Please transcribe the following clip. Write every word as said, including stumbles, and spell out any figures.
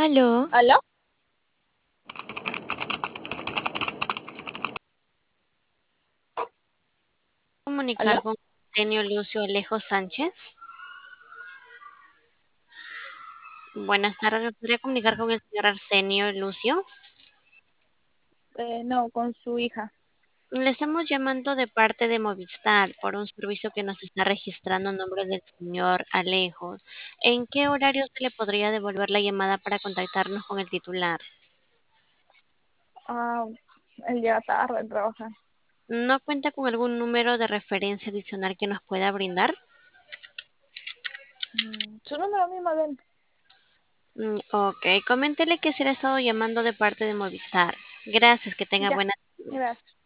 Aló, ¿Aló? ¿Aló? comunicar con Arsenio Lucio Alejo Sánchez. Buenas tardes, ¿me podría comunicar con el señor Arsenio Lucio? Eh, no, con su hija. Le estamos llamando de parte de Movistar por un servicio que nos está registrando a nombre del señor Alejo. ¿En qué horario se le podría devolver la llamada para contactarnos con el titular? Ah, él llega tarde a trabajar. ¿No cuenta con algún número de referencia adicional que nos pueda brindar? Mm, su número mismo de él. Mm, ok, coméntele que se le ha estado llamando de parte de Movistar. Gracias, que tenga Ya, buena tarde. gracias.